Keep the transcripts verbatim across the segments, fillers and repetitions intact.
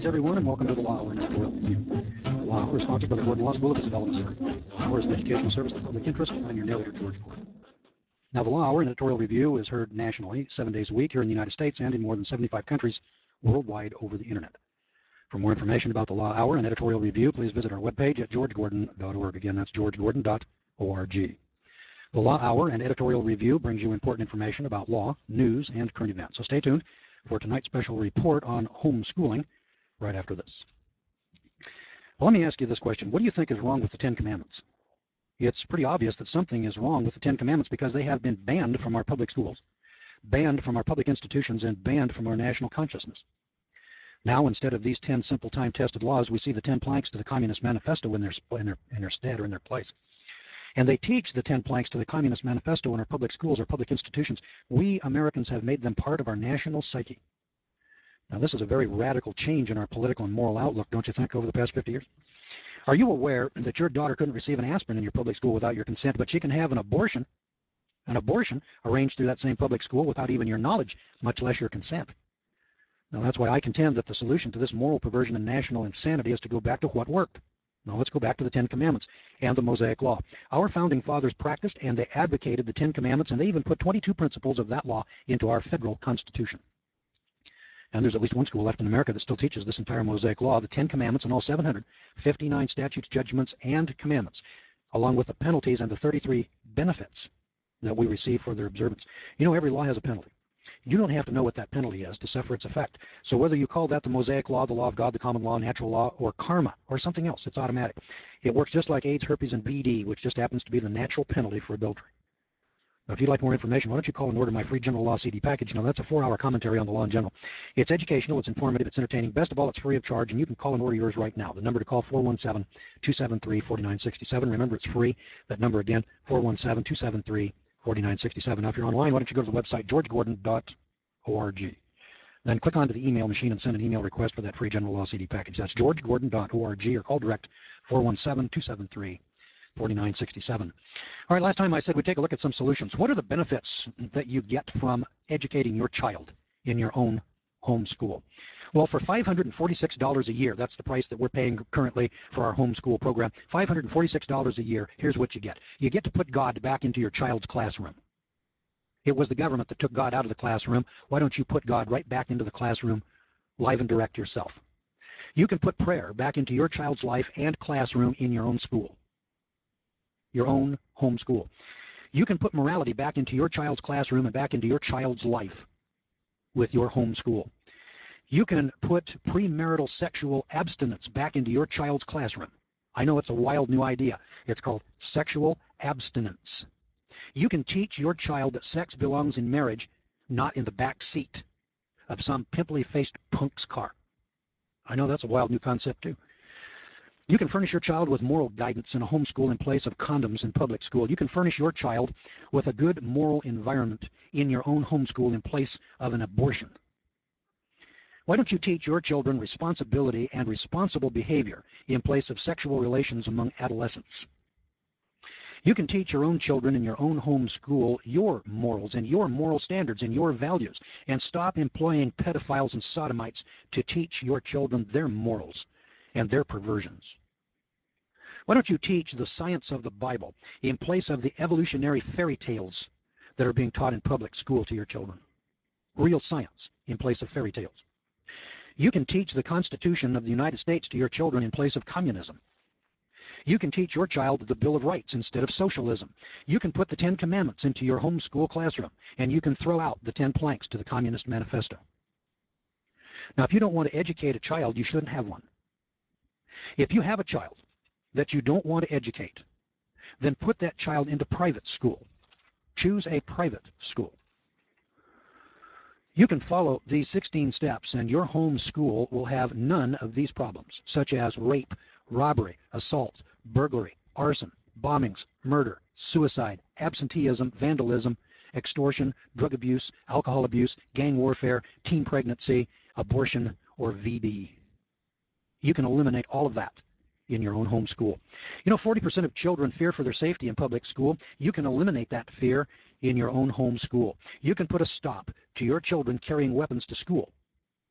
Greetings, everyone, and welcome to the Law Hour and Editorial Review. The Law Hour is sponsored by the Gordon Law School of Isabella, Missouri. The Law Hour is an educational service of the public interest. I'm your narrator, George Gordon. Now, the Law Hour and Editorial Review is heard nationally, seven days a week here in the United States and in more than seventy-five countries worldwide over the Internet. For more information about the Law Hour and Editorial Review, please visit our webpage at george gordon dot org. Again, that's george gordon dot org. The Law Hour and Editorial Review brings you important information about law, news, and current events. So stay tuned for tonight's special report on homeschooling right after this. Well, let me ask you this question. What do you think is wrong with the Ten Commandments? It's pretty obvious that something is wrong with the Ten Commandments because they have been banned from our public schools, banned from our public institutions, and banned from our national consciousness. Now, instead of these ten simple time-tested laws, we see the ten planks to the Communist Manifesto in their, in their, in their stead or in their place. And they teach the ten planks to the Communist Manifesto in our public schools or public institutions. We Americans have made them part of our national psyche. Now, this is a very radical change in our political and moral outlook, don't you think, over the past fifty years? Are you aware that your daughter couldn't receive an aspirin in your public school without your consent, but she can have an abortion, an abortion arranged through that same public school without even your knowledge, much less your consent? Now, that's why I contend that the solution to this moral perversion and national insanity is to go back to what worked. Now, let's go back to the Ten Commandments and the Mosaic Law. Our founding fathers practiced and they advocated the Ten Commandments, and they even put twenty-two principles of that law into our federal Constitution. And there's at least one school left in America that still teaches this entire Mosaic Law, the Ten Commandments, and all seven hundred fifty-nine statutes, judgments, and commandments, along with the penalties and the thirty-three benefits that we receive for their observance. You know, every law has a penalty. You don't have to know what that penalty is to suffer its effect. So whether you call that the Mosaic Law, the law of God, the common law, natural law, or karma, or something else, it's automatic. It works just like AIDS, herpes, and V D, which just happens to be the natural penalty for adultery. Now, if you'd like more information, why don't you call and order my free general law C D package? Now, that's a four-hour commentary on the law in general. It's educational, it's informative, it's entertaining. Best of all, it's free of charge, and you can call and order yours right now. The number to call, four one seven, two seven three, four nine six seven. Remember, it's free. That number again, four one seven, two seven three, four nine six seven. Now, if you're online, why don't you go to the website, george gordon dot org. Then click onto the email machine and send an email request for that free general law C D package. That's george gordon dot org, or call direct, four one seven, two seven three, four nine six seven. All right, last time I said we'd take a look at some solutions. What are the benefits that you get from educating your child in your own home school? Well, for five hundred forty-six dollars a year, that's the price that we're paying currently for our homeschool program, five hundred forty-six dollars a year, here's what you get. You get to put God back into your child's classroom. It was the government that took God out of the classroom. Why don't you put God right back into the classroom, live and direct yourself? You can put prayer back into your child's life and classroom in your own school, your own home school. You can put morality back into your child's classroom and back into your child's life with your home school. You can put premarital sexual abstinence back into your child's classroom. I know it's a wild new idea. It's called sexual abstinence. You can teach your child that sex belongs in marriage, not in the back seat of some pimply-faced punk's car. I know that's a wild new concept, too. You can furnish your child with moral guidance in a homeschool in place of condoms in public school. You can furnish your child with a good moral environment in your own homeschool in place of an abortion. Why don't you teach your children responsibility and responsible behavior in place of sexual relations among adolescents? You can teach your own children in your own home school your morals and your moral standards and your values, and stop employing pedophiles and sodomites to teach your children their morals and their perversions. Why don't you teach the science of the Bible in place of the evolutionary fairy tales that are being taught in public school to your children? Real science in place of fairy tales. You can teach the Constitution of the United States to your children in place of communism. You can teach your child the Bill of Rights instead of socialism. You can put the Ten Commandments into your homeschool classroom, and you can throw out the ten planks to the Communist Manifesto. Now, if you don't want to educate a child, you shouldn't have one. If you have a child that you don't want to educate, then put that child into private school. Choose a private school. You can follow these sixteen steps, and your home school will have none of these problems, such as rape, robbery, assault, burglary, arson, bombings, murder, suicide, absenteeism, vandalism, extortion, drug abuse, alcohol abuse, gang warfare, teen pregnancy, abortion, or V D. You can eliminate all of that in your own home school. You know, forty percent of children fear for their safety in public school. You can eliminate that fear in your own home school. You can put a stop to your children carrying weapons to school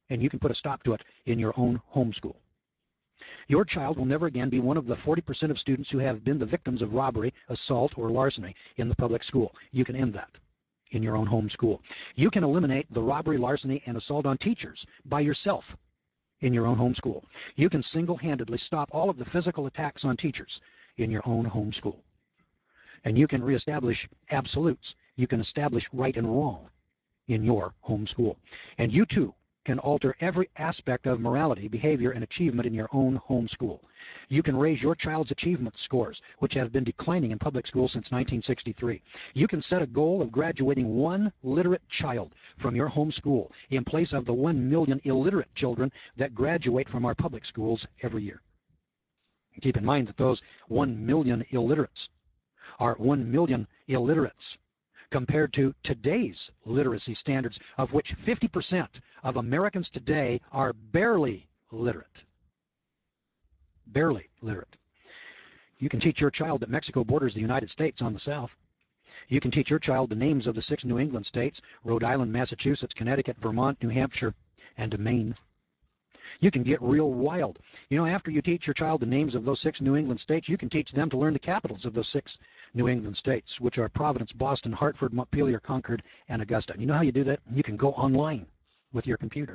and you can put a stop to it in your own homeschool. Your child will never again be one of the forty percent of students who have been the victims of robbery, assault, or larceny in the public school. You can end that in your own home school. You can eliminate the robbery, larceny, and assault on teachers by yourself in your own home school. You can single-handedly stop all of the physical attacks on teachers in your own home school. And you can reestablish absolutes. You can establish right and wrong in your home school. And you too can alter every aspect of morality, behavior, and achievement in your own home school. You can raise your child's achievement scores, which have been declining in public schools since nineteen sixty-three. You can set a goal of graduating one literate child from your home school in place of the one million illiterate children that graduate from our public schools every year. Keep in mind that those one million illiterates are one million illiterates compared to today's literacy standards, of which fifty percent of Americans today are barely literate. Barely literate. You can teach your child that Mexico borders the United States on the south. You can teach your child the names of the six New England states: Rhode Island, Massachusetts, Connecticut, Vermont, New Hampshire, and Maine. You can get real wild. You know, after you teach your child the names of those six New England states, you can teach them to learn the capitals of those six New England states, which are Providence, Boston, Hartford, Montpelier, Concord, and Augusta. You know how you do that? You can go online with your computer.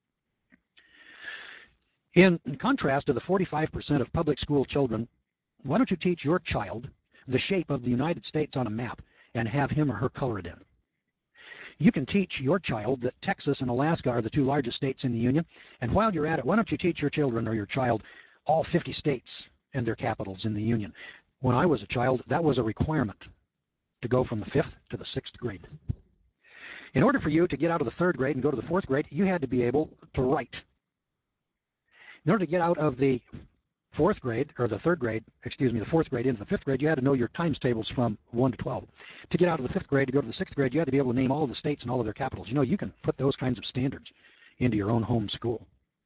In contrast to the forty-five percent of public school children, why don't you teach your child the shape of the United States on a map and have him or her color it in? You can teach your child that Texas and Alaska are the two largest states in the Union, and while you're at it, why don't you teach your children or your child all fifty states and their capitals in the Union? When I was a child, that was a requirement to go from the fifth to the sixth grade. In order for you to get out of the third grade and go to the fourth grade, you had to be able to write. In order to get out of the fourth grade, or the third grade, excuse me, the fourth grade into the fifth grade, you had to know your times tables from one to twelve. To get out of the fifth grade to go to the sixth grade, you had to be able to name all of the states and all of their capitals. You know, you can put those kinds of standards into your own home school.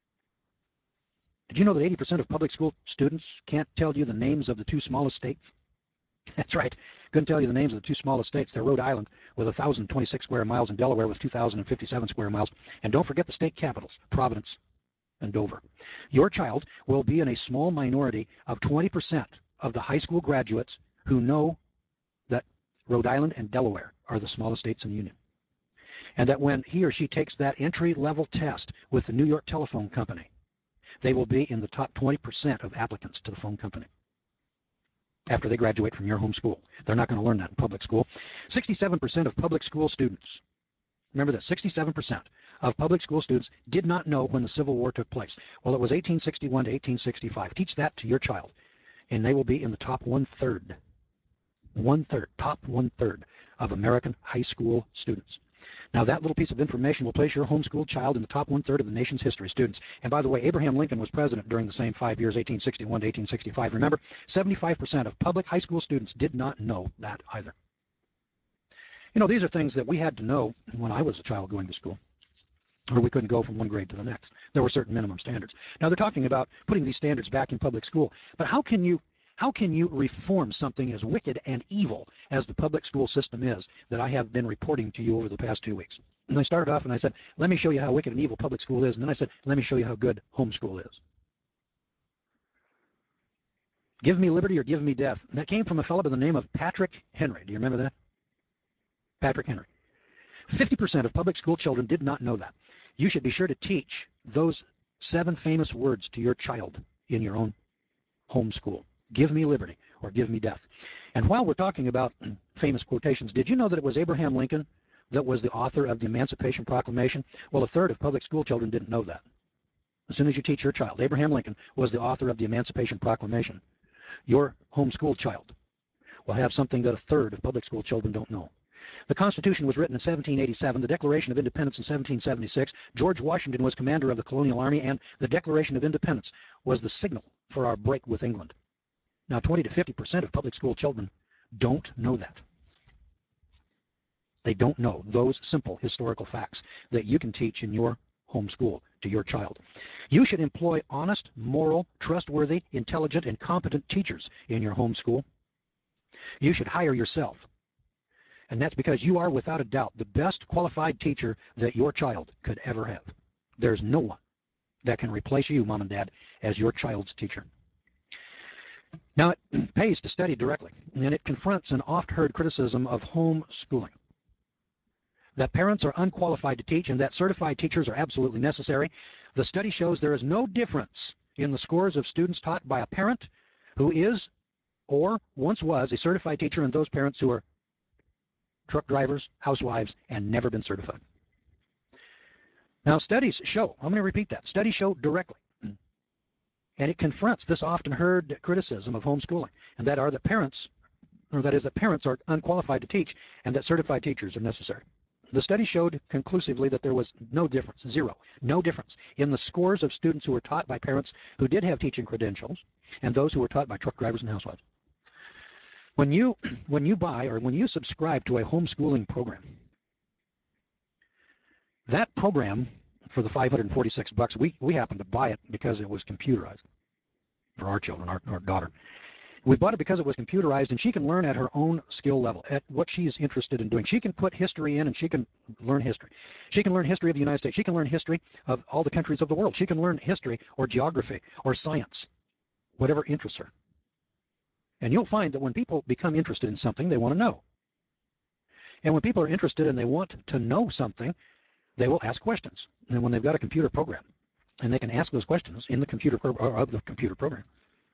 Did you know that eighty percent of public school students can't tell you the names of the two smallest states? That's right. Couldn't tell you the names of the two smallest states. They're Rhode Island with one thousand twenty-six square miles and Delaware with two thousand fifty-seven square miles. And don't forget the state capitals, Providence and Dover. Your child will be in a small minority of twenty percent of the high school graduates who know that Rhode Island and Delaware are the smallest states in the Union. And that when he or she takes that entry-level test with the New York Telephone Company, they will be in the top twenty percent of applicants to the phone company after they graduate from your home school. They're not going to learn that in public school. sixty-seven percent of public school students, remember that, sixty-seven percent of public school students did not know when the Civil War took place. Well, it was eighteen sixty-one to eighteen sixty-five. Teach that to your child, and they will be in the top one-third, one-third, top one-third of American high school students. Now, that little piece of information will place your homeschooled child in the top one-third of the nation's history students. And by the way, Abraham Lincoln was president during the same five years, eighteen sixty-one to eighteen sixty-five. Remember, seventy-five percent of public high school students did not know that either. You know, these are things that we had to know when I was a child going to school, or we couldn't go from one grade to the next. There were certain minimum standards. Now, they're talking about putting these standards back in public school, but how can you How can you reform something as wicked and evil as the public school system is that I have been reporting to you over the past two weeks? And I started off and I said, let me show you how wicked and evil public school is. And then I said, let me show you how good homeschool is. Give me liberty or give me death. And that came from a fellow by the name of Patrick Henry. Do you remember that? Patrick Henry. fifty percent of public school children did not know that. You should be sure to teach those seven famous words to your child in your own homeschool. Give me liberty or give me death. And while we're talking about famous quotations, did you know that it was Abraham Lincoln that was the author of the Emancipation Proclamation? Well, a third of public school children didn't know that. As soon as you teach your child, Abraham Lincoln was the author of the Emancipation Proclamation. Your homeschooled child will have something that a third of public school children don't know. The Constitution was written in seventeen eighty-seven, the Declaration of Independence in seventeen seventy-six, George Washington was commander of the colonial army, and the Declaration of Independence was the signal for our break with England. Now, twenty to fifty percent of public school children don't know that. They don't know those simple historical facts that you can teach in your homeschool to your child. You should employ honest, moral, trustworthy, intelligent, and competent teachers in your homeschool. You should hire yourself. And that's because you are, without a doubt, the best qualified teacher that your child could ever have. There's no one that can replace you, mom and dad, as your child's teacher. Now, it pays to study directly, and it confronts an oft-heard criticism of homeschooling, that parents are unqualified to teach and that certified teachers are absolutely necessary. The study shows there is no difference in the scores of students taught by a parent who is or once was a certified teacher and those parents who are truck drivers, housewives, and never been certified. Now, studies show, I'm going to repeat that, studies show directly, and it confronts this often heard criticism of homeschooling, and that are that parents, or that is that parents are unqualified to teach and that certified teachers are necessary. The study showed conclusively that there was no difference, zero, no difference in the scores of students who were taught by parents who did have teaching credentials and those who were taught by truck drivers and housewives. When you, when you buy or when you subscribe to a homeschooling program, that program for the five hundred forty-six bucks, we, we happened to buy it because it was computerized for our children, our, our daughter. We bought it because it was computerized, and she can learn at her own skill level, at what she's interested in doing. She can put history in, and she can learn history. She can learn history of the United States. She can learn history of all the countries of the world. She can learn history or geography or science, whatever interests her. And you'll find that when people become interested in something, they want to know. And when people are interested and they want to know something, they will ask questions. And when they've got a computer program, and they can ask those questions in the computer or of the computer program,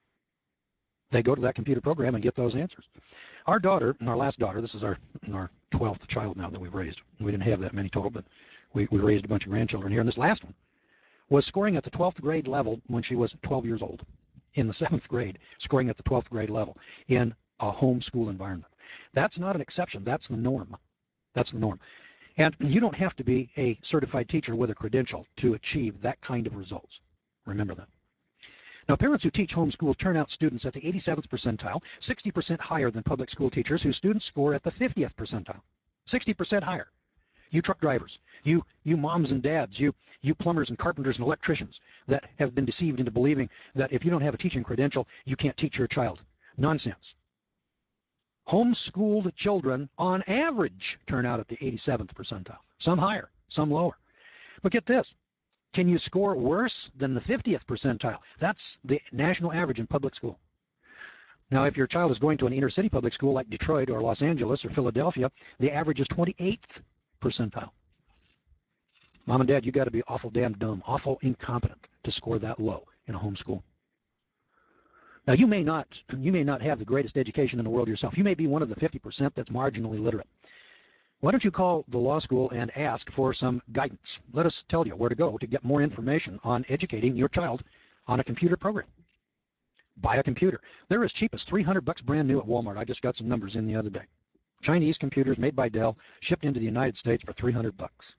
they go to that computer program and get those answers. Our daughter, our last daughter, this is our our twelfth child now that we've raised. We didn't have that many total, but we, we raised a bunch of grandchildren here. And this last one was scoring at the twelfth grade level when she was twelve years old. In the seventh grade, scoring at the twelfth grade level in a homeschool environment. That's not an exception. That's the norm. That's the norm. And you don't have to be a certified teacher with a credential to achieve that kind of results. Remember that. Now, parents who teach homeschool turn out students at the eighty-seventh percentile, sixty percent higher than public school teachers whose students score at the fiftieth percentile, sixty percent higher. You truck drivers, you you moms and dads, you you plumbers and carpenters and electricians that have been deceived into believing that if you don't have a teaching credential, you can't teach your child. Nonsense. Homeschooled children, on average, turn out at the eighty-seventh percentile. Some higher, some lower. But get this. Can you score worse than the fiftieth percentile? That's the national average in public school. Now, if your child is going to an inner city public school like Detroit or Los Angeles or Philadelphia, the average is twenty-eighth percentile. Mom and dad, you got to be awful damn dumb, awful incompetent to score that low in a homeschool. Now, you may not, you may not have the greatest education in the world yourself. You may be one of the fifty percent that's marginally literate. Why don't you call the law school and ask for some guidance? Let us tell you where to go to get more information on educating your child on a computer program. Buy a computer. They're as cheap as three hundred bucks brand new at Walmart. I just got some numbers in the other day. Chinese computers made by Dell, shipped into the United States for three hundred bucks.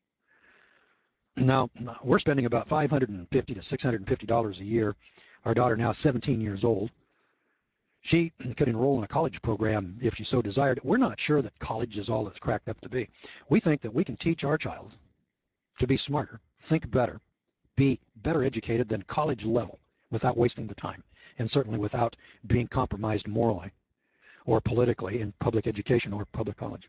Now, we're spending about five hundred fifty to six hundred fifty dollars a year. Our daughter now is seventeen years old. She could enroll in a college program if she so desired. We're not sure that college is all it's cracked up to be. We think that we can teach our child to be smarter, think better, be better educated than college level without wasting the time, and certainly without being compromised morally or politically in public education or public college.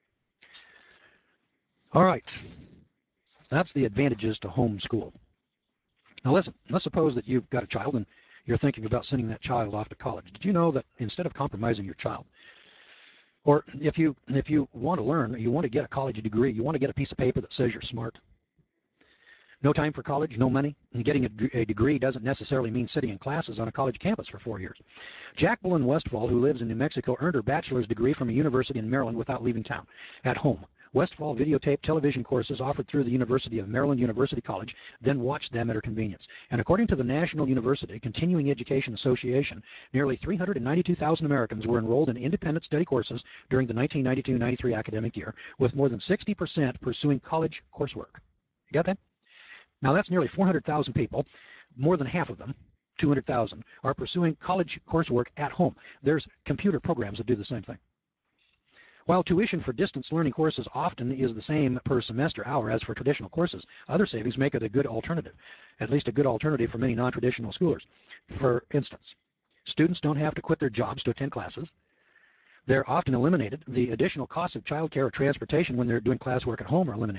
All right. That's the advantages to homeschool. Now listen, let's suppose that you've got a child and you're thinking about sending that child off to college. Did you know that instead of compromising your child, or if you if you want to learn, you want to get a college degree, you want to get a piece of paper that says you're smart. No time for college, no money. And getting a, a degree doesn't necessarily mean sitting in classes on a college campus for four years. Jacqueline Westfall, who lives in New Mexico, earned her bachelor's degree from a university in Maryland without leaving town, at home. Westfall videotaped television courses offered through the University of Maryland University College, then watched them at her convenience. And according to the National University Continuing Education Association, nearly three hundred ninety-two thousand Americans were enrolled in independent study courses during the nineteen ninety-two ninety-three academic year, with more than sixty percent pursuing college coursework. You got that? Now that's nearly four hundred thousand people. More than half of them, two hundred thousand, are pursuing college coursework at home. There's computer programs that do the same thing. While tuition for distance learning courses often is the same per semester hour as for traditional courses, other savings make it a good alternative, at least a good alternative for many non-traditional schoolers. For instance, students don't have to quit their jobs to attend classes. They're often eliminated. The additional costs of childcare or transportation when they're doing classwork at home are eliminated.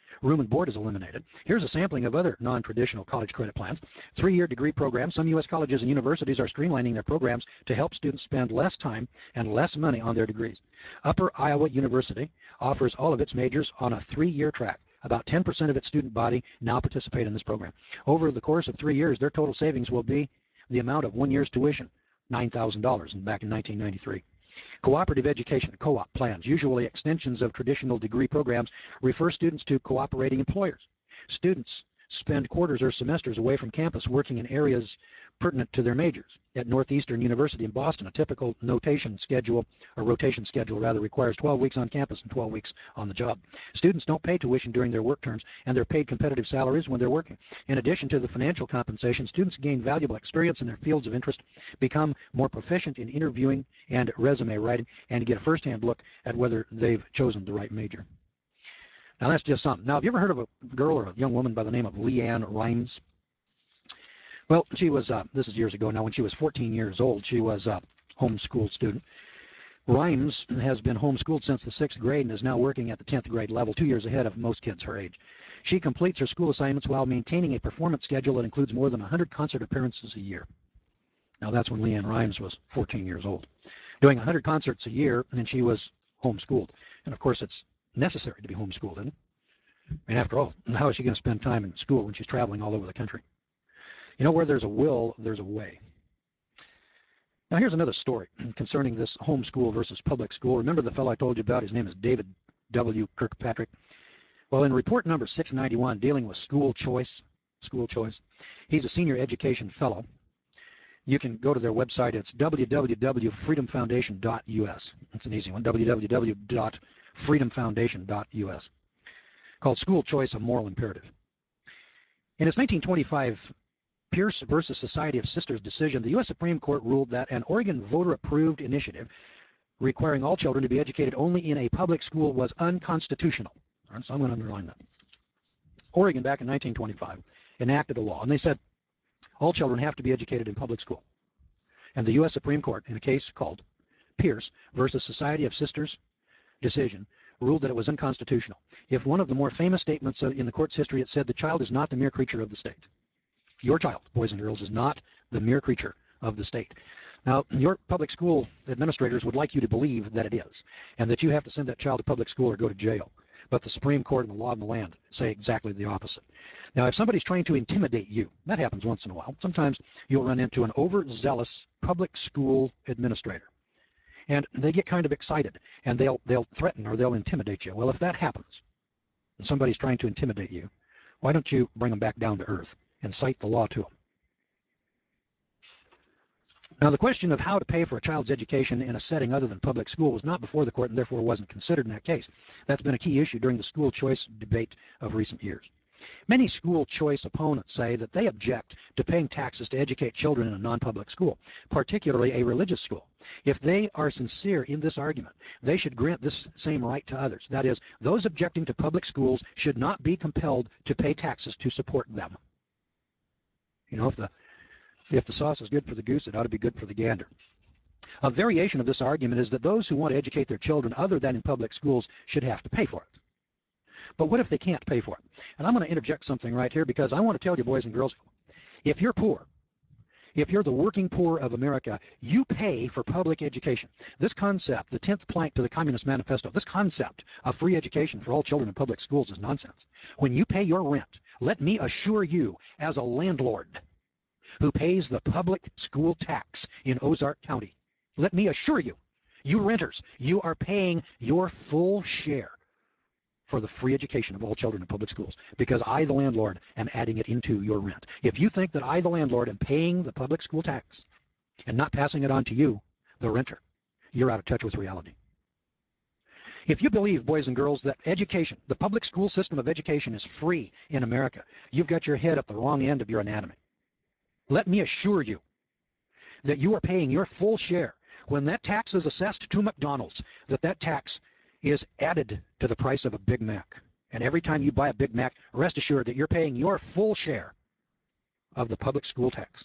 Room and board is eliminated. Here's a sampling of other non-traditional college credit plans. Three-year degree programs. Some U S colleges and universities are streamlining their programs to help students spend less time and less money on their degrees. Upper Iowa University offers all of its majors on a three-year track. About ten percent of its student body now participate in this program. Over the course of three years, their total savings will be the amount of one year's tuition, nine thousand dollars back in nineteen ninety-three. Cooperative education, co-op plans, usually extensions of traditional degree programs, refer students to cooperating employers. Students spend quarters or semesters away from campus working in areas pertinent to their majors. At Northeastern University in Boston, a typical notation schedule, or rotation schedule rather, requires twelve weeks on campus and twelve weeks on the job. Students don't pay tuition during their work terms, and they're paid competitive salaries when they're working. In addition to the financial compensation, students gain valuable experience in their fields of interest, become more proficient in interviewing and resume writing, and get a first-hand look at whether they've chosen the right major. Now, that's just something. Now, have you ever heard of a girl or a young woman by the name of Leanne Rimes? Well, she was, uh, this is years ago now, when she was fourteen years old, she was a homeschooled student. Rimes has been homeschooled since the sixth grade and is now working at the tenth grade level, two years ahead of most kids her age. She completes her school assignments while maintaining a performance schedule that includes more than one hundred concert appearances a year. Now, that's when Leanne Rimes was fourteen years old. Doing one hundred concerts a year, and she was homeschooled. And, of course, it's necessary to be homeschooled, isn't it? I mean, after all, how is she going to spend time in school when she's traveling all over the country? You know, where there's a will, there's a way. Now, here's another story concerning this homeschool versus public school. Remember the fellow I told you about? His name is David W. Kirkpatrick. Well, in report number six ninety-one, dealing with school choice, school choice, he's a senior education fellow. You can go to their website. It's w w w dot freedom foundation dot u s. It's an easy one, w w w dot freedom foundation dot u s, called School Choice, a Moral Imperative. In its nineteen twenty-five Pierce versus Society of Sisters decision, the U S Supreme Court ruled that an Oregon voter-approved initiative requiring all children to be educated only in a public school was unconstitutional. All right, so I'm going to underline that. Oregon, back in nineteen twenty-five, enacted a law, and they said all children have to be educated in public school. And the U S Supreme Court, in a case called Pierce versus Society of Sisters decision, ruled that it was unconstitutional. If one of the more famous statements in the court's history, it said the child is not the mere creature of the state. Your child, boys and girls, is not the mere creature of the state. Now, your public school administrators would like you to believe that it is, and that you have to send that child to public school or go to jail. But the Supreme Court and the law of the land say exactly the opposite. Now, if somebody's trying to intimidate you, that happens once in a while. Sometimes you'll run into an overzealous public school administrator, and they get kind of excited, and they'll they'll threaten or they'll intimidate you. Well, if that happens, and somebody's trying to intimidate you, why don't you bring them back down to earth and cite the law to them? Now, the question of how to pay for a child's education in a setting other than public school was not before the court and therefore wasn't considered in that case. That's been a key issue during the school choice debate of recent years. Many school choice opponents say that they object to paying taxes to educate children in a non-public school, particularly a religious school. If they are sincere in this argument, they should grant this same right to others. That is, those objecting to public schools should not be compelled to pay taxes to support them. You know, if the If the sauce is good for the goose, it ought to be good for the gander. A variation of this argument is that those who want to educate their children other than in public schools should have to pay for it. But what if they can't pay for it? And I'm going to interject something right here because I want to tell you, boys and girls, if you're poor, if you're the working poor of America, you pay for public education. This concept, the tenth plank to the Communist Manifesto, this concept of free education for all children in public schools is nonsense. When you pay your rent, let me assure you, as a landlord who pays the public school tax in Ozark County, let me assure you, you renters, you are paying your full share for the free education of all children in public schools, because I, the landlord, am adding it into your rent. If you think that I, the landlord, am paying the public school tax and not passing it on to you, the renter, you're out of touch with reality. If you believe, boys and girls, that education, the public school system of education, is free in America, you've got your head up the wrong end of your anatomy. Let me assure you that you are paying your full share. When that tax is assessed to McDonald's, that that tax is added to the price of a Big Mac. And every time you buy a Big Mac, rest assured that you're paying your full share of the public school tax.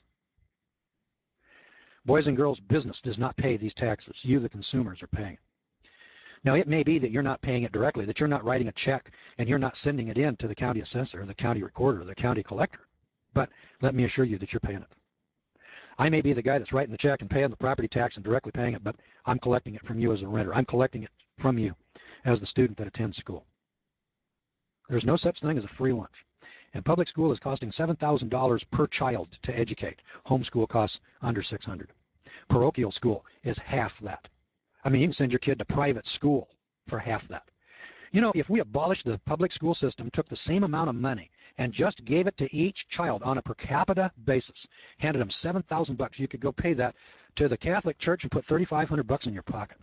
Boys and girls, business does not pay these taxes. You, the consumers, are paying it. Now, it may be that you're not paying it directly, that you're not writing a check and you're not sending it in to the county assessor, the county recorder, the county collector. But let me assure you that you're paying it. I may be the guy that's writing the check and paying the property tax and directly paying it, but I'm collecting it from you as a renter. I'm collecting it from you as the student that attends school. There's no such thing as a free lunch. And public school is costing seven thousand dollars per child to educate. Homeschool costs under six hundred dollars. Parochial school is half that. I mean, you can send your kid to private school for half that. You know, if we abolished the public school system, took the same amount of money, and just gave it to each child on a per capita basis, handed them seven thousand bucks, you could go pay that to the Catholic Church and put thirty-five hundred bucks in your pocket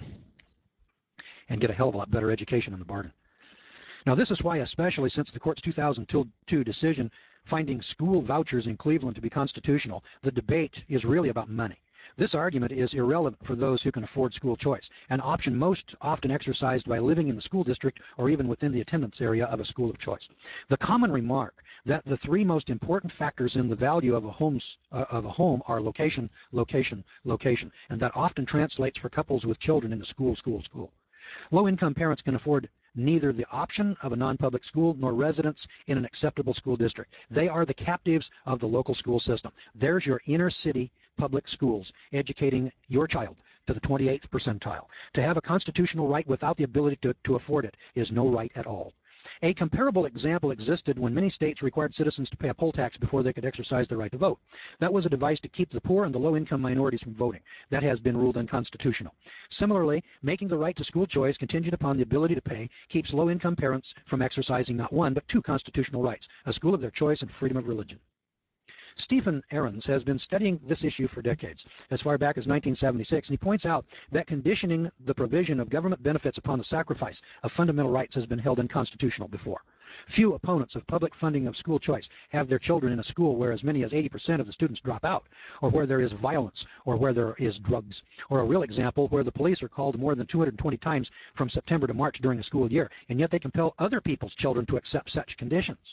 and get a hell of a lot better education in the bargain. Now, this is why, especially since the court's two thousand two decision finding school vouchers in Cleveland to be constitutional, the debate is really about money. This argument is irrelevant for those who can afford school choice, an option most often exercised by living in the school district or even within the attendance area of a school of choice. The common remark that the three most important factors in the value of a, home's, uh, of a home are location, location, location, and that often translates for couples with children into school, school, school. Low-income parents can afford neither the option of a non-public school nor residence in an acceptable school district. They are the captives of the local school system. There's your inner city public schools educating your child to the twenty-eighth percentile. To have a constitutional right without the ability to, to afford it is no right at all. A comparable example existed when many states required citizens to pay a poll tax before they could exercise their right to vote. That was a device to keep the poor and the low-income minorities from voting. That has been ruled unconstitutional. Similarly, making the right to school choice contingent upon the ability to pay keeps low-income parents from exercising not one but two constitutional rights, a school of their choice and freedom of religion. Stephen Ahrens has been studying this issue for decades, as far back as nineteen seventy-six, and he points out that conditioning the provision of government benefits upon the sacrifice of fundamental rights has been held unconstitutional before. Few opponents of public funding of school choice have their children in a school where as many as eighty percent of the students drop out, or where there is violence, or where there is drugs, or a real example where the police are called more than two hundred twenty times from September to March during a school year, and yet they compel other people's children to accept such conditions.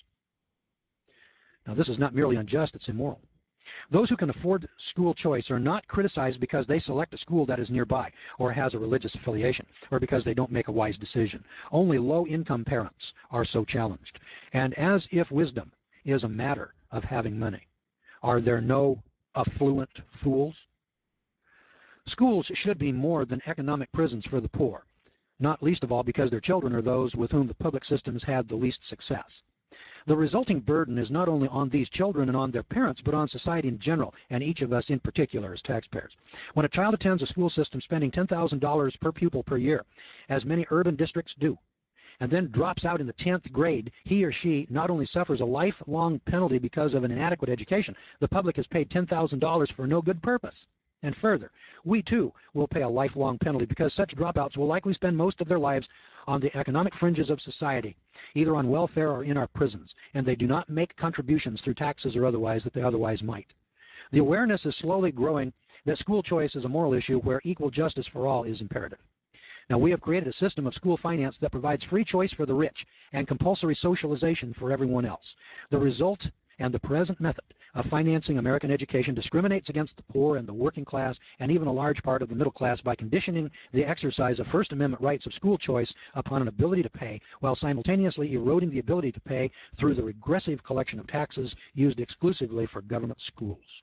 Now, this is not merely unjust, it's immoral. Those who can afford school choice are not criticized because they select a school that is nearby or has a religious affiliation or because they don't make a wise decision. Only low-income parents are so challenged. And as if wisdom is a matter of having money, are there no affluent fools? Schools should be more than economic prisons for the poor, not least of all because their children are those with whom the public system has had the least success. The resulting burden is not only on these children and on their parents, but on society in general, and each of us in particular as taxpayers. When a child attends a school system spending ten thousand dollars per pupil per year, as many urban districts do, and then drops out in the tenth grade, he or she not only suffers a lifelong penalty because of an inadequate education, the public has paid ten thousand dollars for no good purpose. And further, we too will pay a lifelong penalty because such dropouts will likely spend most of their lives on the economic fringes of society, either on welfare or in our prisons, and they do not make contributions through taxes or otherwise that they otherwise might. The awareness is slowly growing that school choice is a moral issue where equal justice for all is imperative. Now, we have created a system of school finance that provides free choice for the rich and compulsory socialization for everyone else. The result and the present method of financing American education discriminates against the poor and the working class and even a large part of the middle class by conditioning the exercise of First Amendment rights of school choice upon an ability to pay, while simultaneously eroding the ability to pay through the regressive collection of taxes used exclusively for government schools.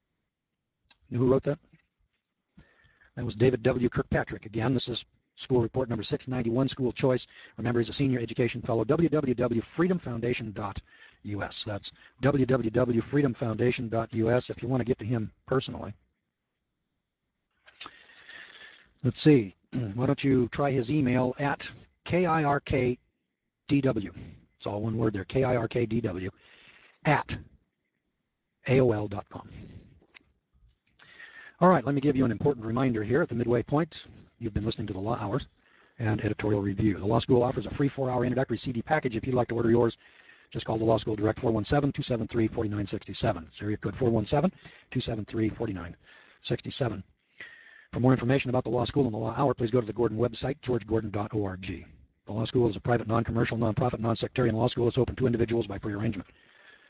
You know who wrote that? That was David W. Kirkpatrick. Again, this is school report number six ninety-one, School Choice. Remember, he's a senior education fellow. w w w dot freedom foundation dot u s. That's w w w dot freedom foundation dot u s if you want to get to him personally. Let's see. Why don't you try his email at K I R K D W. It's all one word there, K I R K D W, at A O L dot com. All right, let me give you an important reminder here at the midway point. You've been listening to the Law Hours and Editorial Review. The Law School offers a free four-hour introductory C D package. If you'd like to order yours, just call the Law School direct, four one seven, two seven three, four nine six seven. It's area code four one seven, two seven three, four nine six seven. For more information about the Law School and the Law Hour, please go to the Gordon website, george gordon dot org. The Law School is a private, non-commercial, non-profit, non-sectarian law school. It's open to individuals by pre-arrangement.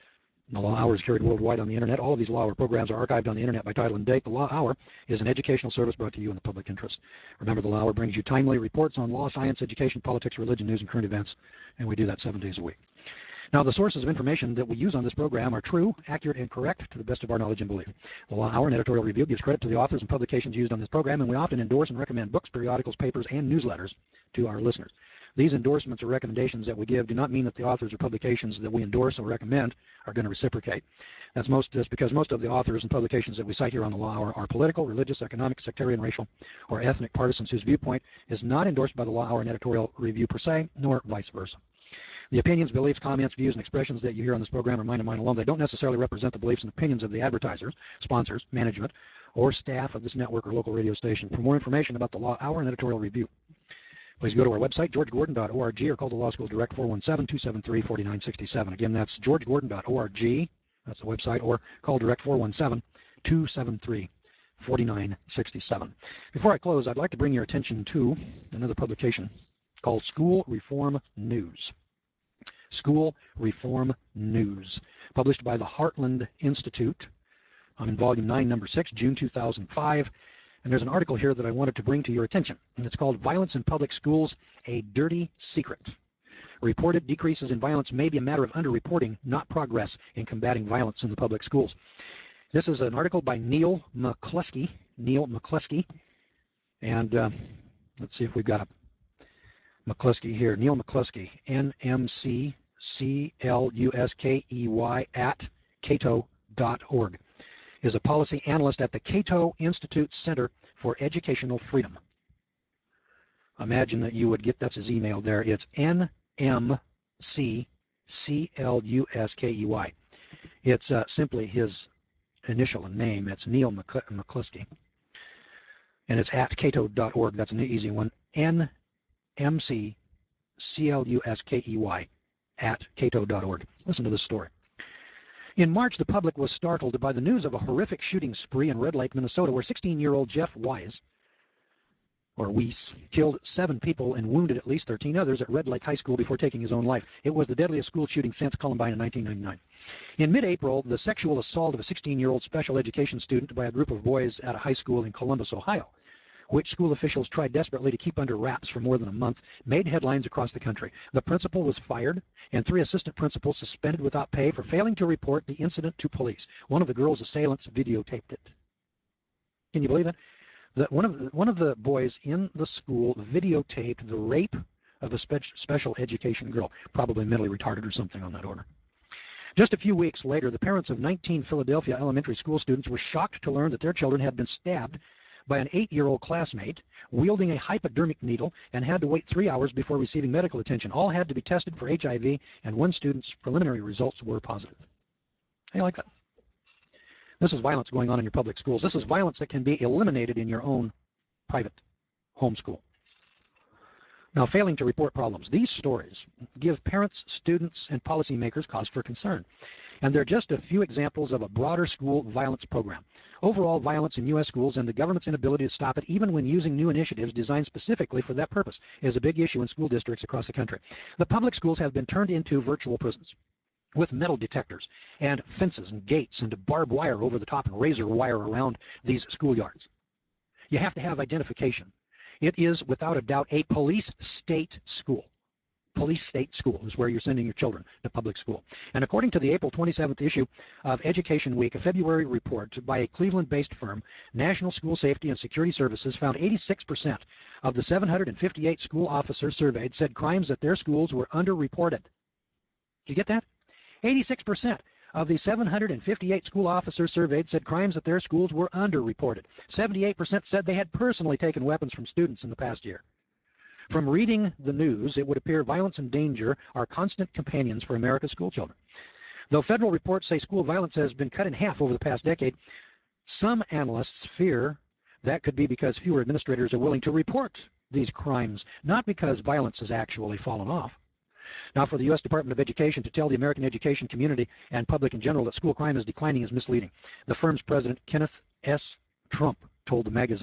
The Law Hour is carried worldwide on the internet. All of these Law Hour programs are archived on the internet by title and date. The Law Hour is an educational service brought to you in the public interest. Remember, the Law Hour brings you timely reports on law, science, education, politics, religion, news, and current events, and we do that seven days a week. Now, the sources of information that we use on this program are true, accurate, and correct to the best of our knowledge and belief. The Law Hour and editorial review gives credit to the authors and publications used on this program, and we often endorse and recommend books, periodicals, papers, and newsletters to our listeners. These endorsements or recommendations that we give do not mean that the authors or publications that we endorse or recommend are going to reciprocate. That's most that's because most of the authors and publications that we cite here on the Law Hour are political, religious, economic, sectarian, racial, or ethnic partisans whose viewpoint is not endorsed by the Law Hour and editorial review per se, nor vice versa. The opinions, beliefs, comments, views, and expressions that you hear on this program are mine and mine alone. They don't necessarily represent the beliefs and opinions of the advertisers, sponsors, management, or staff of this network or local radio station. For more information about the Law Hour and editorial review, please go to our website, george gordon dot org, or call the Law School Direct four one seven, two seven three, four nine six seven. Again, that's george gordon dot org, that's the website, or call Direct four one seven, two seven three, four nine six seven. Before I close, I'd like to bring your attention to another publication called School Reform News. School Reform News, published by the Heartland Institute. I'm in volume nine, number six, June two thousand five. And there's an article here that I wanted to bring to your attention, and it's called Violence in Public Schools, A Dirty Secret. Reported decreases in violence may be a matter of underreporting, not progress in combating violence in the public schools. This is an article by Neil McCluskey, Neil McCluskey, and uh, let's see if we've got a McCluskey here. Neil McCluskey, N M C C L U S K E Y at cato dot org. is a policy analyst at the Cato Institute Center for Educational Freedom. Imagine that you would get, that's his email there. It's N M C C L U S K E Y. It's uh, simply his initial and name. It's Neil McCluskey. And it's at cato dot org. That's an easy one. N M C C L U S K E Y at cato dot org. Listen to this story. In March, the public was startled by the news of a horrific shooting spree in Red Lake, Minnesota, where sixteen-year-old Jeff Wise, or Weiss, killed seven people and wounded at least thirteen others at Red Lake High School before taking his own life. It was the deadliest school shooting since Columbine in nineteen ninety-nine. In mid-April, the sexual assault of a sixteen-year-old special education student by a group of boys at a high school in Columbus, Ohio, which school officials tried desperately to keep under wraps for more than a month, made headlines across the country. The principal was fired, and three assistant principals suspended without pay for failing to report the incident to police. One of the girl's assailants videotaped it. Can you believe it? That one of the, one of the boys in the school videotaped the rape of a spe- special education girl, probably mentally retarded or something on that order. Just a few weeks later, the parents of nineteen Philadelphia elementary school students were shocked to learn that their children had been stabbed by an eight-year-old classmate wielding a hypodermic needle and had to wait three hours before receiving medical attention. All had to be tested for H I V, and one student's preliminary results were positive. How do you like that? This is violence going on in your public schools. This is violence that can be eliminated in your own private homeschool. Now, failing to report problems. These stories give parents, students, and policymakers cause for concern. And they're just a few examples of a broader school violence program. Overall violence in U S schools and the government's inability to stop it, even when using new initiatives designed specifically for that purpose, is a big issue in school districts across the country. The public schools have been turned into virtual prisons, with metal detectors and fences and gates and barbed wire over the top and razor wire around these schoolyards. You have to have identification. It is, without a doubt, a police state school. Police state school is where you're sending your children to public school. And according to the April twenty-seventh issue of Education Week, a February report by a Cleveland-based firm, National School Safety and Security Services, found eighty-six percent of the seven hundred fifty-eight school officers surveyed said crimes at their schools were underreported. Did you get that? eighty-six percent of the seven hundred fifty-eight school officers surveyed said crimes at their schools were underreported. seventy-eight percent said they had personally taken weapons from students in the past year. From reading the news, it would appear violence and danger are constant companions for America's school children. Though federal reports say school violence has been cut in half over the past decade, some analysts fear that could be because fewer administrators are willing to report these crimes, not because violence has actually fallen off. Now, for the U S Department of Education to tell the American education community and public in general that school crime is declining is misleading. The firm's president, Kenneth S. Trump, told the magazine,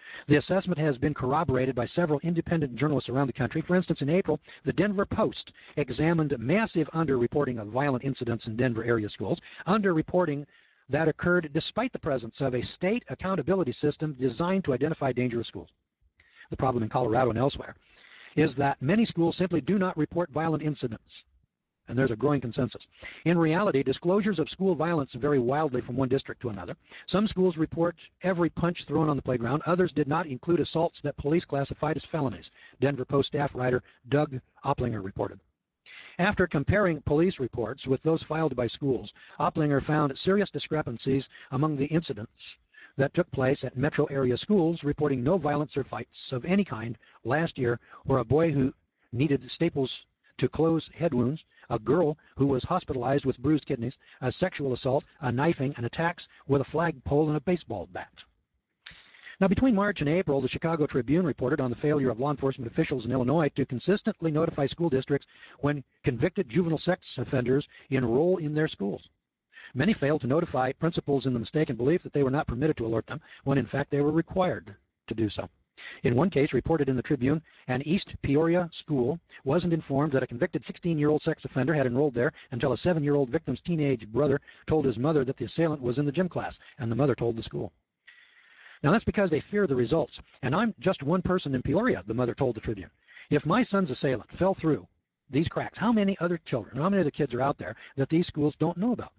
The assessment has been corroborated by several independent journalists around the country. For instance, in April, the Denver Post examined massive underreporting of violent incidents in Denver area schools, underreporting that occurred despite the presence of a state accountability system designed to identify dangerous schools. The problem in Colorado and elsewhere is that many schools simply do not report violent incidents, and there's a growing consensus. In reality, disclosures of school violence vary wildly from one district to another. Some schools report every punch thrown on the playground. Others did not include assaults that police classified as felonies, Denver Post staff writer Doug Oplinger reported. After comparing police reports with those filed by schools, Oplinger found serious discrepancies among the incidents that took place at metro area schools, reporting no violence or fights of any kind last year, or a boy who needed staples to close head wounds, a girl who was hospitalized with bruised kidneys, a sexual assault, a knifing, and attacks with a flagpole and a baseball bat. Now, between March and April, the Chicago Tribune reported on the failure of law enforcement officials in Illinois to consistently notify school districts when convicted juvenile sex offenders enroll in their schools. Many failed to notify principals in the mistaken belief that they were not permitted to alert them, when in fact they were required to do so. In one case reported in the Tribune, an East Peoria school wasn't informed that a convicted sixteen-year-old sex offender had enrolled there until a seven-year-old victim's teenage brother told his mother that the assailant was in the gym class, and the mother told the school. Now, that's because they fear the results. And I'm just one person in Peoria, the mother told the Tribune. If my son's assailant fell through these cracks, how many other children, how many other kids are out there that these schools don't know about?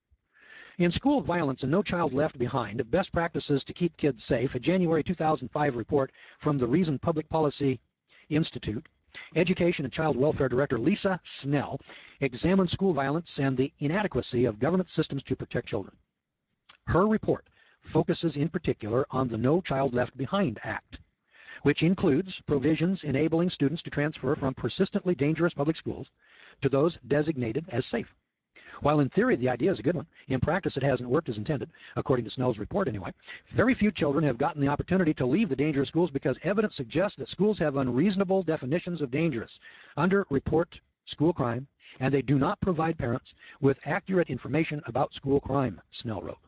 In school violence and No Child Left Behind, Best Practices to Keep Kids Safe, a January two thousand five report from the Reason Public Policy Institute, Education and Child Welfare Director Lisa Snell examined school violence and the inadequacy of government systems to protect children. Her report focuses in particular on the No Child Left Behind Act, which includes provisions enabling students to transfer from persistently dangerous public schools to those designated as safe. While in theory the idea is a good one, in practice it hasn't worked as intended, according to Snell's report anyway. Very few children have gotten the opportunity to leave the dangerous schools because evidence suggests that schools have unreasonable definitions of dangerous, under-report school crime, and they do not provide parents with accurate information about school crime, Snell wrote.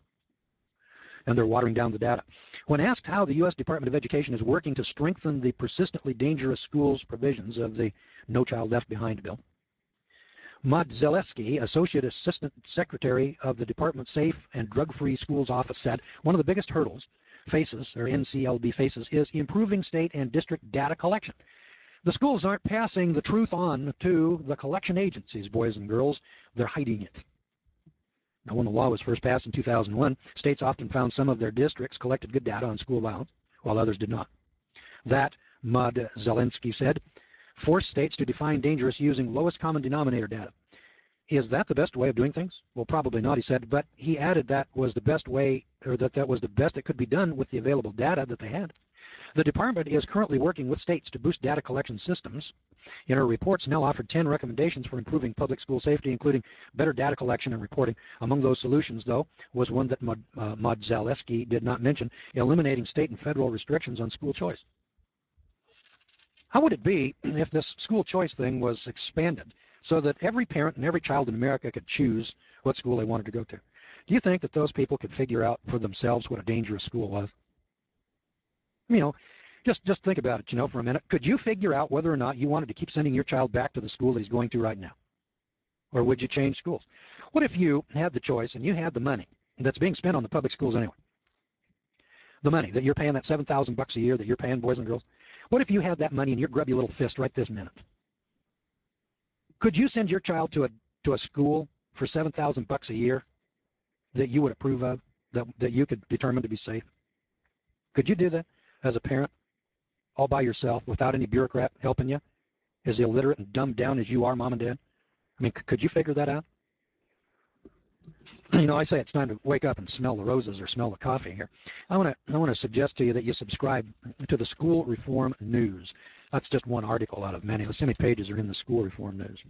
And they're watering down the data. When asked how the U S Department of Education is working to strengthen the persistently dangerous schools provisions of the No Child Left Behind bill, Maud Zaleski, Associate Assistant Secretary of the Department's Safe and Drug-Free Schools Office, said one of the biggest hurdles faces, or N C L B faces, is improving state and district data collection. The schools aren't passing the truth on to the collection agencies, boys and girls. They're hiding it. Now, when the law was first passed in two thousand one, states often found some of their districts collected good data on school violence, while others did not. That, Maud Zaleski said, forced states to define dangerous using lowest common denominator data. Is that the best way of doing things? Well, probably not, he said, but he added that was the best way, or that that was the best that could be done with the available data that they had. The department is currently working with states to boost data collection systems. In her report, Snell offered ten recommendations for improving public school safety, including better data collection and reporting. Among those solutions, though, was one that Maud, uh, Maud Zaleski did not mention, eliminating state and federal restrictions on school choice. How would it be if this school choice thing was expanded so that every parent and every child in America could choose what school they wanted to go to? Do you think that those people could figure out for themselves what a dangerous school was? You know, just just think about it, you know, for a minute. Could you figure out whether or not you wanted to keep sending your child back to the school that he's going to right now? Or would you change schools? What if you had the choice and you had the money that's being spent on the public schools anyway? The money that you're paying, that seven thousand bucks a year that you're paying, boys and girls. What if you had that money in your grubby little fist right this minute? Could you send your child to a to a school for seven thousand bucks a year that you would approve of, that that you could determine to be safe? Could you do that as a parent, all by yourself, without any bureaucrat helping you, as illiterate and dumbed down as you are, Mom and Dad? I mean, could you figure that out? You know, I say it's time to wake up and smell the roses or smell the coffee here. I want to I want to suggest to you that you subscribe to the School Reform News. That's just one article out of many. Let's see how many pages are in the School Reform News.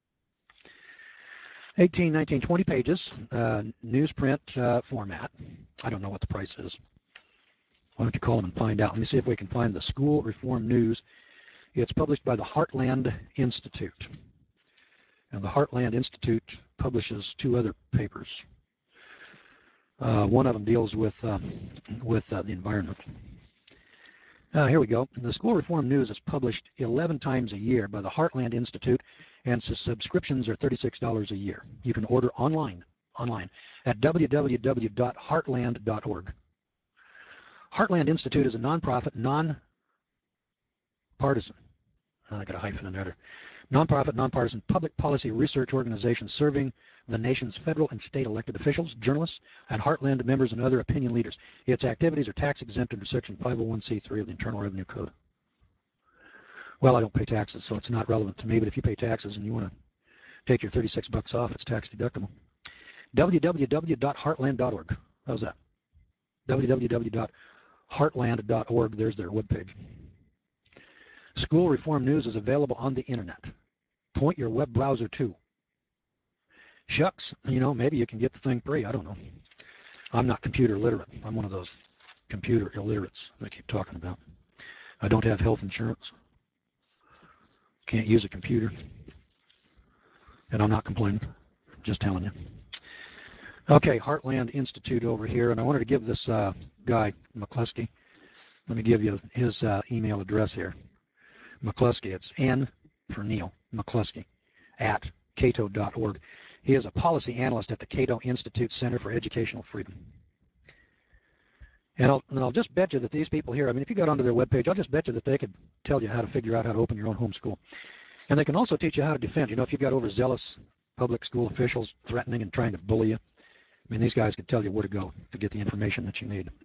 eighteen, nineteen, twenty pages, uh, newsprint uh, format. I don't know what the price is. Why don't you call them and find out? Let me see if we can find the School Reform News. It's published by the Heartland Institute. And the Heartland Institute publishes two other papers. Uh, one of them deals with, uh, with uh, the environment. Uh, here we go. The School Reform News is published eleven times a year by the Heartland Institute, and subscriptions are thirty-six dollars a year. You can order online, online at w w w dot heartland dot org. Heartland Institute is a nonprofit, non-partisan, oh, I got a hyphen in there, nonprofit, nonpartisan public policy research organization serving the nation's federal and state elected officials, journalists, and Heartland members and other opinion leaders. Its activities are tax exempt under Section five oh one c three of the Internal Revenue Code. Well, I don't pay taxes, so it's not relevant to me, but if you pay taxes and you want to take your thirty-six bucks off, it's tax deductible. w w w dot heartland dot org. How's that? w w w dot heartland dot org. There's their webpage. School Reform News is available on the internet. Point your web browser to. Shucks, you know, maybe you can get the thing free. I don't know. I'm not computer literate. I'm one of those computer illiterates they keep talking about. I don't have health insurance. Can't use a computer. And I'm not complaining. Just telling you. Okay, Heartland Institute over here. And I wanted to give this uh, guy, McCluskey, let me give you his uh, email address here. McCluskey, it's N for Neil, McCluskey, at cato dot org. He is a policy analyst at the Cato Institute Center for Educational Freedom. And I'll, and I'll just bet you that these people here, I mean, if you got onto their webpage, I'll just bet you that they could tell you how to figure out how to open your own home school. And they can also teach you how to defend. You know, if you've got overzealous public school officials threatening and trying to bully you, I mean, these guys could tell you where to go to get the information that you need.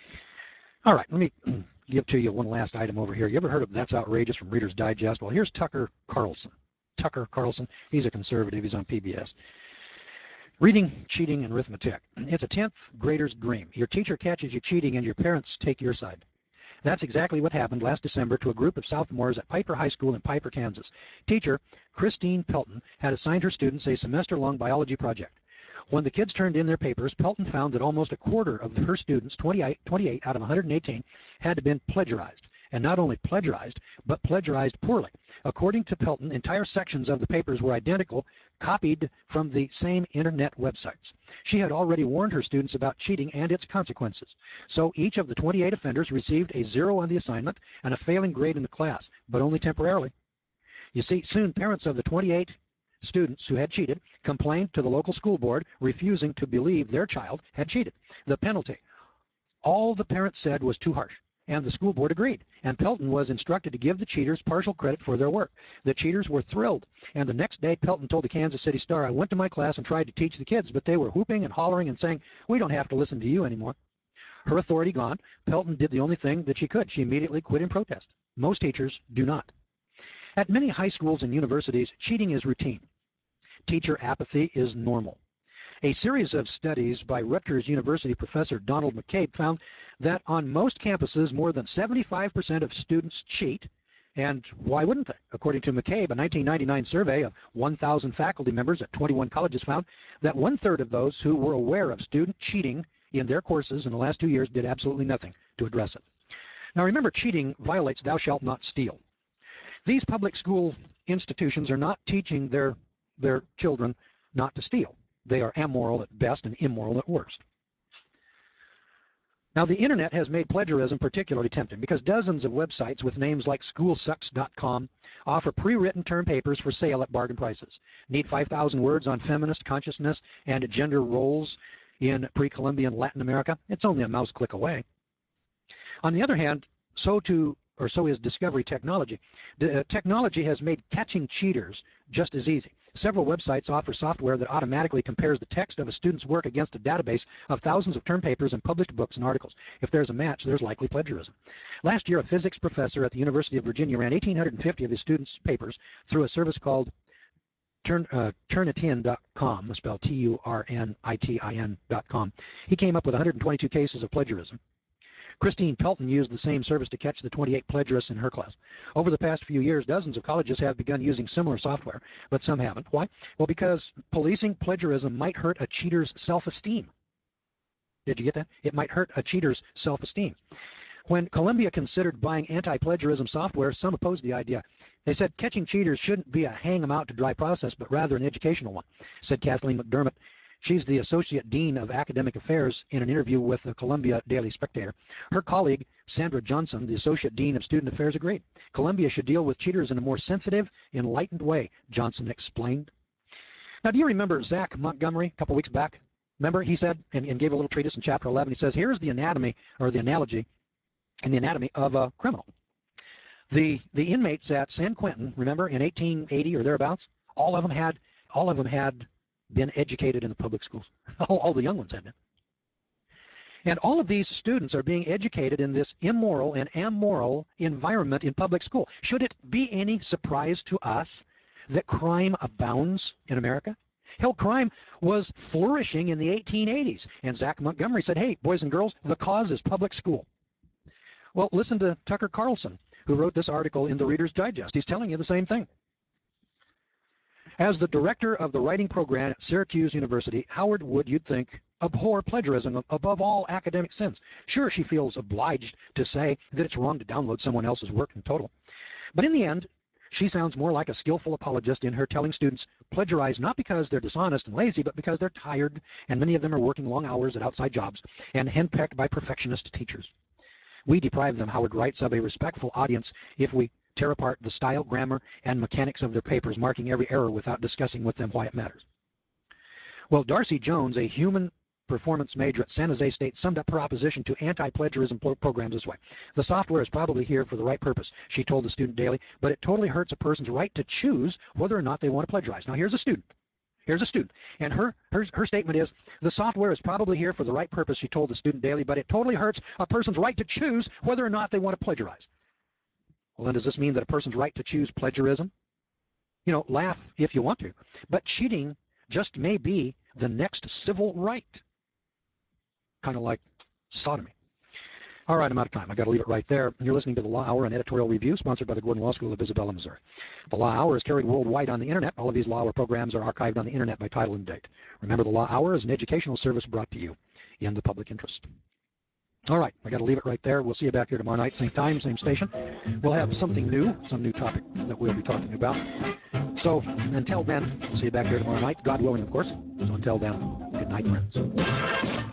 All right, let me give to you one last item over here. You ever heard of That's Outrageous from Reader's Digest? Well, here's Tucker Carlson. Tucker Carlson, he's a conservative, he's on P B S. Reading, cheating, and arithmetic. It's a tenth grader's dream. Your teacher catches you cheating and your parents take your side. That's exactly what happened last December to a group of sophomores at Piper High School in Piper, Kansas. Teacher Christine Pelton had assigned her students a semester-long biology project. When the kids turned in their papers, Pelton found that almost a quarter of her students, twenty-eight, twenty-eight out of one hundred eighteen, had been plagiarized. And not only plagiarized, but plagiarized poorly. According to Pelton, entire sections of the papers were identical, copied from the same internet websites. She had already warned her students about cheating and its consequences. So each of the twenty-eight offenders received a zero on the assignment and a failing grade in the class, but only temporarily. You see, soon parents of the twenty-eight students who had cheated complained to the local school board, refusing to believe their child had cheated. The penalty, all the parents said, was too harsh, and the school board agreed, and Pelton was instructed to give the cheaters partial credit for their work. The cheaters were thrilled, and the next day Pelton told the Kansas City Star, "I went to my class and tried to teach the kids, but they were whooping and hollering and saying, 'We don't have to listen to you anymore.'" Her authority gone, Pelton did the only thing that she could. She immediately quit in protest. Most teachers do not. At many high schools and universities, cheating is routine. Teacher apathy is normal. A series of studies by Rutgers University professor Donald McCabe found that on most campuses, more than seventy-five percent of students cheat. And why wouldn't they? According to McCabe, a nineteen ninety-nine survey of one thousand faculty members at twenty-one colleges found that one-third of those who were aware of student cheating in their courses in the last two years did absolutely nothing to address it. Now remember, cheating violates thou shalt not steal. These public school institutions are not teaching their their children not to steal. They are amoral at best and immoral at worst. Now, the internet has made plagiarism particularly tempting because dozens of websites with names like school sucks dot com offer pre-written term papers for sale at bargain prices. Need five thousand words on feminist consciousness and gender roles in pre-Columbian Latin America? It's only a mouse click away. On the other hand, so too or so is discovery technology. The, uh, technology has made catching cheaters just as easy. Several websites offer software that automatically compares the text of a student's work against a database of thousands of term papers and published books and articles. If there's a match, there's likely plagiarism. Last year, a physics professor at the University of Virginia ran one thousand eight hundred fifty of his students' papers through a service called Turn, uh, Turnitin dot com, spelled T U R N I T I N dot com. He came up with one hundred twenty-two cases of plagiarism. Christine Pelton used the same service to catch the twenty-eight plagiarists in her class. Over the past few years, dozens of colleges have begun using similar software, but some haven't. Why? Well, because policing plagiarism might hurt a cheater's self-esteem. Did you get that? It might hurt a cheater's self-esteem. When Columbia considered buying anti-plagiarism software, some opposed the idea. They said catching cheaters shouldn't be a hang-em-out-to-dry process, but rather an educational one, said Kathleen McDermott, She's the Associate Dean of Academic Affairs in an interview with the Columbia Daily Spectator. Her colleague, Sandra Johnson, the Associate Dean of Student Affairs, agreed. Columbia should deal with cheaters in a more sensitive, enlightened way, Johnson explained. Now, do you remember Zach Montgomery a couple weeks back? Remember, he said, and, and gave a little treatise in chapter eleven, he says, here's the anatomy, or the analogy, and the anatomy of a criminal. The, the inmates at San Quentin, remember, in eighteen eighty or thereabouts, all of them had, all of them had been educated in the public schools. all, all the young ones had been. And all of these students are being educated in this immoral and amoral environment in public school. Should it be any surprise to us that crime abounds in America? Hell, crime was flourishing in the eighteen eighties. And Zach Montgomery said, hey, boys and girls, the cause is public school. Well, listen to Tucker Carlson, who wrote this article in the Reader's Digest. He's telling you the same thing. As the director of the writing program at Syracuse University, Howard would, you'd think, abhor plagiarism above all academic sins. Sure, she feels obliged to say that it's wrong to download someone else's work in total. But in the end, she sounds more like a skillful apologist in her telling students plagiarize not because they're dishonest and lazy, but because they're tired, and many of them are working long hours at outside jobs and henpecked by perfectionist teachers. We deprive them, Howard writes, of a respectful audience if we tear apart the style, grammar, and mechanics of their papers, marking every error without discussing with them why it matters. Well, Darcy Jones, a human performance major at San Jose State, summed up her opposition to anti-plagiarism programs this way. The software is probably here for the right purpose, she told the Student Daily, but it totally hurts a person's right to choose whether or not they want to plagiarize. Now, here's a student. Here's a student. And her, her, her statement is, the software is probably here for the right purpose, she told the Student Daily, but it totally hurts a person's right to choose whether or not they want to plagiarize. Well, then does this mean that a person's right to choose plagiarism? You know, laugh if you want to, but cheating just may be the next civil right. Kind of like sodomy. All right, I'm out of time. I got to leave it right there. You're listening to the Law Hour, an editorial review sponsored by the Gordon Law School of Isabella, Missouri. The Law Hour is carried worldwide on the internet. All of these Law Hour programs are archived on the internet by title and date. Remember, the Law Hour is an educational service brought to you in the public interest. All right, I got to leave it right there. We'll see you back here tomorrow night, same time, same station. We'll have something new, some new topic that we'll be talking about. So until then, we'll see you back here tomorrow night, God willing, of course. So until then, good night, friends.